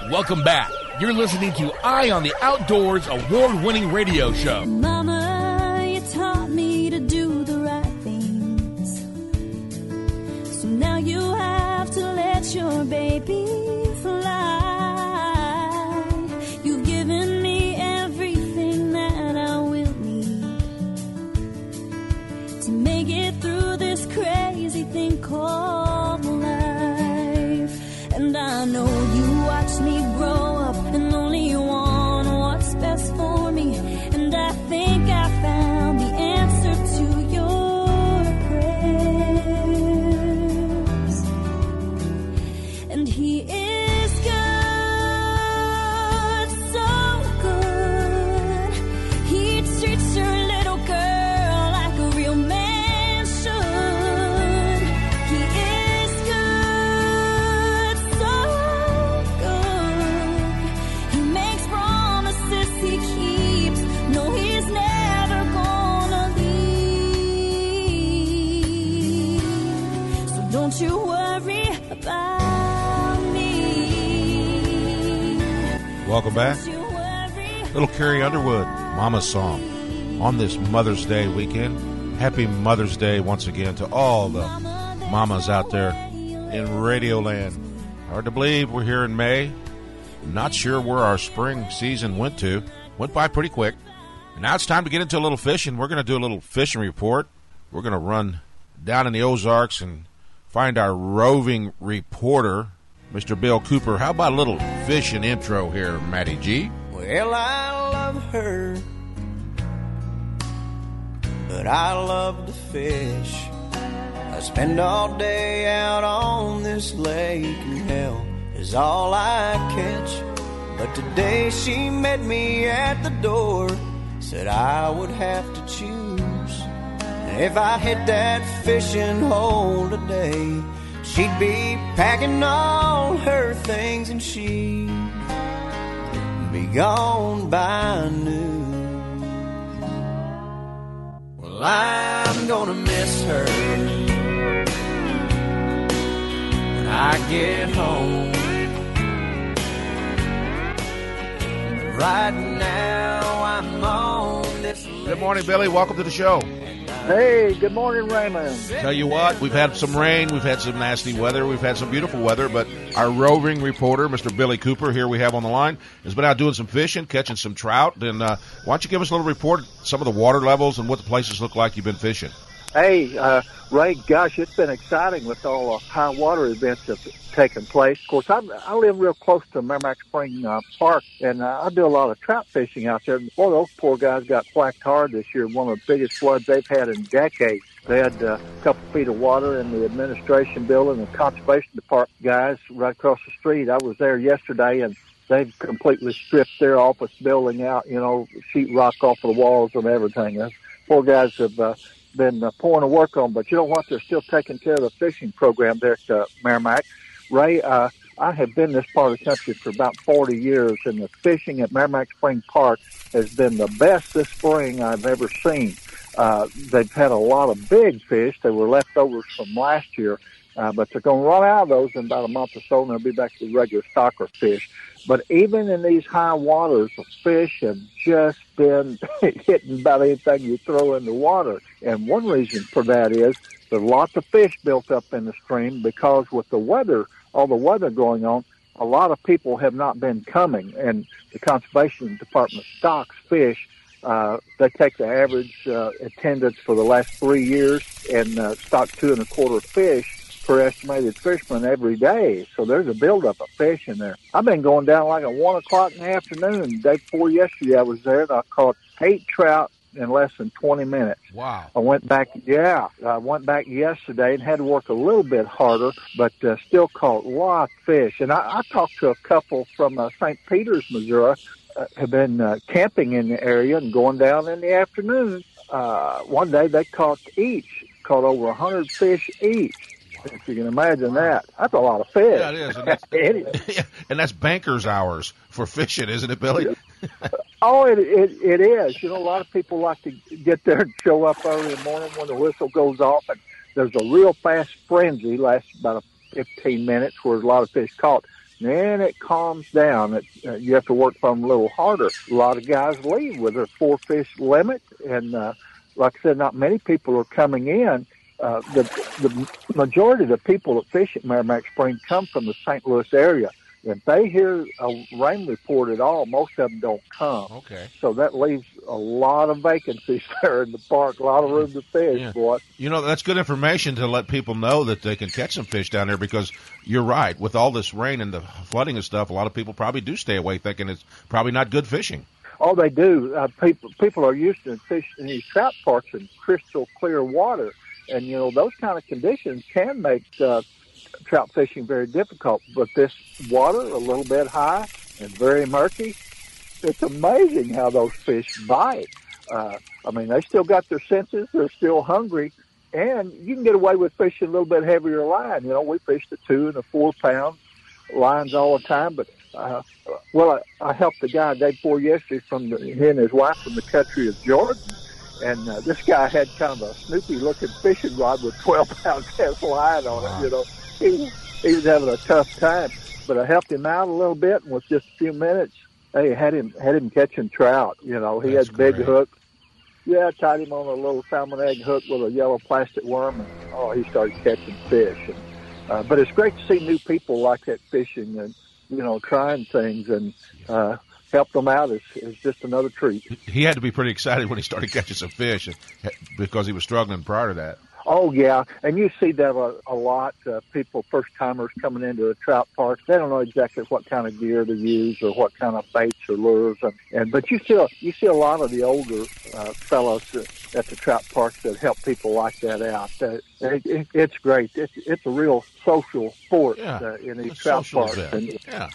Welcome back. You're listening to Eye on the Outdoors award-winning radio show. Mama, you taught me to do the right things. So now you have to let your baby fly. You've given me everything that I will need to make it through this crazy thing called life. And I know you watched me grow up and only want what's best for me. And I think I found the answer to your prayers. And he is good, so good. He treats your little girl like a real man should. He is good, so good. He makes promises he keeps. No, he's never gonna leave. So don't you worry about me. Welcome back. Don't you worry Little Carrie Underwood, Mama's Song, on this Mother's Day weekend. Happy Mother's Day once again to all the mamas out there in Radio Land. Hard to believe we're here in May. Not sure where our spring season went to. Went by pretty quick. And now it's time to get into a little fishing. We're going to do a little fishing report. We're going to run down in the Ozarks and find our roving reporter, Mr. Bill Cooper. How about a little fishing intro here, Matty G? Well, I love her, but I love to fish. I spend all day out on this lake, and hell is all I catch. But today she met me at the door, said I would have to choose. And if I hit that fishing hole today, she'd be packing all her things and she'd be gone by noon. Well, I'm gonna miss her when I get home. Right now I'm on this. Good morning, Billy. Welcome to the show. Hey, good morning, Raymond. Tell you what, we've had some rain, we've had some nasty weather, we've had some beautiful weather, but our roving reporter, Mr. Billy Cooper, here we have on the line, has been out doing some fishing, catching some trout. And why don't you give us a little report, some of the water levels and what the places look like you've been fishing? Hey, Ray, gosh, it's been exciting with all the high water events that have taken place. Of course, I live real close to Merrimack Spring Park, and I do a lot of trout fishing out there. Boy, those poor guys got whacked hard this year, one of the biggest floods they've had in decades. They had a couple feet of water in the administration building, the conservation department guys right across the street. I was there yesterday, and they've completely stripped their office building out, sheetrock off of the walls and everything. Those poor guys have been pouring to work on, but you know what? They're still taking care of the fishing program there at Merrimack. Ray, I have been this part of the country for about 40 years, and the fishing at Merrimack Spring Park has been the best this spring I've ever seen. They've had a lot of big fish. They were leftovers from last year, but they're going to run out of those in about a month or so, and they'll be back to regular stocker fish. But even in these high waters, the fish have just been hitting about anything you throw in the water. And one reason for that is there's lots of fish built up in the stream because with the weather, all the weather going on, a lot of people have not been coming. And the Conservation Department stocks fish. They take the average attendance for the last 3 years and stock 2.25 fish per estimated fisherman every day. So there's a buildup of fish in there. I've been going down like at 1 o'clock in the afternoon. The day before yesterday I was there and I caught 8 trout in less than 20 minutes. Wow. I went back yesterday and had to work a little bit harder, but still caught a lot of fish. And I talked to a couple from St. Peters, Missouri, have been camping in the area and going down in the afternoon. One day they caught over 100 fish each. If you can imagine that. That's a lot of fish. Yeah, it is. And that's banker's hours for fishing, isn't it, Billy? Oh, it is. A lot of people like to get there and show up early in the morning when the whistle goes off. And there's a real fast frenzy, lasts about 15 minutes, where there's a lot of fish caught. Then it calms down. You have to work from a little harder. A lot of guys leave with their 4-fish limit, and like I said, not many people are coming in. The majority of the people that fish at Merrimack Spring come from the St. Louis area. If they hear a rain report at all, most of them don't come. Okay. So that leaves a lot of vacancies there in the park, a lot of room to fish, boy. You know, that's good information to let people know that they can catch some fish down there, because you're right. With all this rain and the flooding and stuff, a lot of people probably do stay away thinking it's probably not good fishing. Oh, they do. People are used to fishing in these trout parks in crystal clear water. And, you know, those kind of conditions can make trout fishing very difficult. But this water, a little bit high and very murky, it's amazing how those fish bite. I mean, they still got their senses. They're still hungry. And you can get away with fishing a little bit heavier line. You know, we fished the 2 and the 4 pound lines all the time. But, I helped the guy day before yesterday he and his wife from the country of Jordan. And this guy had kind of a Snoopy-looking fishing rod with 12-pound cast line on it. You know, he was having a tough time, but I helped him out a little bit, and with just a few minutes, hey, had him catching trout. You know, he had big hooks. Yeah, I tied him on a little salmon egg hook with a yellow plastic worm, and he started catching fish. And, but it's great to see new people like that fishing and, you know, trying things and. Help them out is just another treat. He had to be pretty excited when he started catching some fish because he was struggling prior to that. Oh, yeah, and you see that a lot. People, first-timers coming into a trout park, they don't know exactly what kind of gear to use or what kind of baits or lures. But you see a lot of the older fellows at the trout parks that help people like that out. It's great. It's a real social sport in these trout parks. And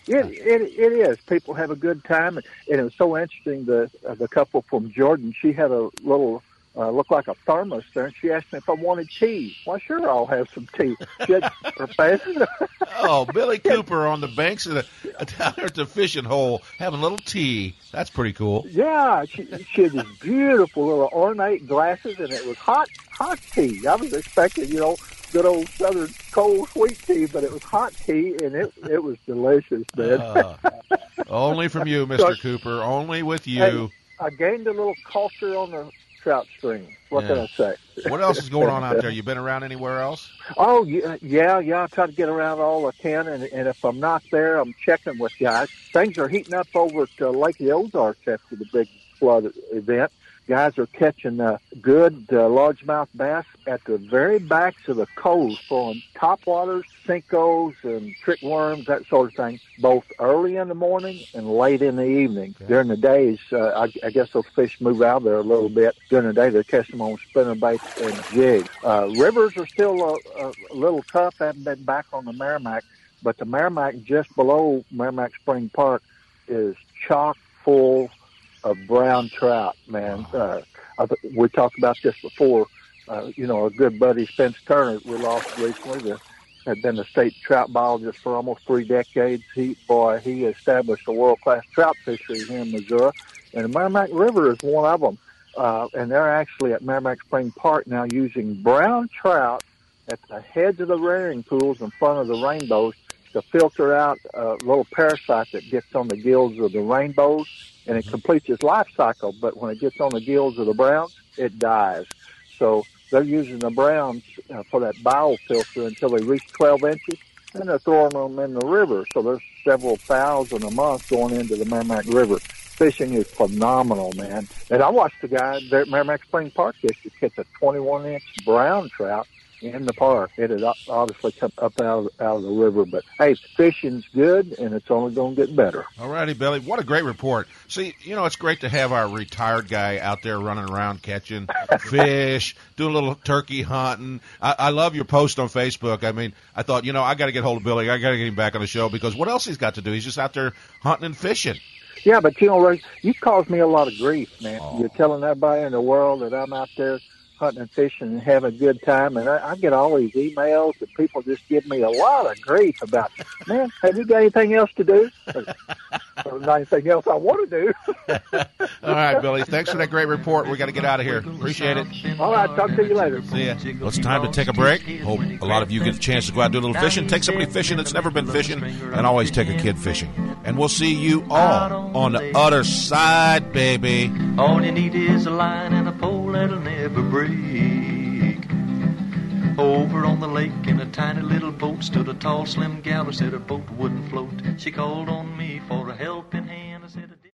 it is. People have a good time, and it was so interesting. The couple from Jordan, she had a little. Looked like a thermos there, and she asked me if I wanted tea. Well, sure, I'll have some tea. She had her passion. Oh, Billy Cooper on the banks of down there at the fishing hole having a little tea. That's pretty cool. Yeah, she had these beautiful little ornate glasses, and it was hot tea. I was expecting, you know, good old Southern cold sweet tea, but it was hot tea, and it was delicious, man. Only from you, Mr. Cooper. Only with you. Hey, I gained a little culture on the trout stream. What can I say? What else is going on out there? You been around anywhere else? Oh, yeah. I try to get around all I can, and if I'm not there, I'm checking with guys. Things are heating up over at Lake of the Ozarks after the big flood event. Guys are catching good largemouth bass at the very backs of the coves, throwing topwaters, sinkos, and trick worms, that sort of thing, both early in the morning and late in the evening. Okay. During the days, I guess those fish move out there a little bit. During the day, they catch them on spinnerbaits and jigs. Rivers are still a little tough. I haven't been back on the Merrimack, but the Merrimack just below Merrimack Spring Park is chock full of brown trout, man. We talked about this before. You know, our good buddy Spence Turner, we lost recently, had been a state trout biologist for almost 3 decades. He established a world-class trout fishery here in Missouri, and the Merrimack River is one of them. And they're actually at Merrimack Spring Park now using brown trout at the heads of the rearing pools in front of the rainbows to filter out a little parasite that gets on the gills of the rainbows, and it completes its life cycle. But when it gets on the gills of the browns, it dies. So they're using the browns for that biofilter until they reach 12 inches, and they're throwing them in the river. So there's several thousand a month going into the Merrimack River. Fishing is phenomenal, man. And I watched the guy there at Merrimack Spring Park yesterday catch a 21-inch brown trout in the park. It had obviously come up out of the river. But, hey, fishing's good, and it's only going to get better. All righty, Billy. What a great report. See, you know, it's great to have our retired guy out there running around catching fish, doing a little turkey hunting. I love your post on Facebook. I mean, I thought, you know, I got to get hold of Billy. I got to get him back on the show because what else he's got to do? He's just out there hunting and fishing. Yeah, but, you know, Ray, you caused me a lot of grief, man. Oh. You're telling everybody in the world that I'm out there hunting and fishing and having a good time, and I get all these emails and people just give me a lot of grief about, man, have you got anything else to do? There's not anything else I want to do. All right, Billy. Thanks for that great report. We got to get out of here. Appreciate it. All right, talk to you later. See ya. Well, it's time to take a break. Hope a lot of you get a chance to go out and do a little fishing. Take somebody fishing that's never been fishing, and always take a kid fishing. And we'll see you all on the other side, baby. All you need is a line and a pole that'll never break. Over on the lake in a tiny little boat stood a tall, slim gal who said her boat wouldn't float. She called on me for a helping hand. I said,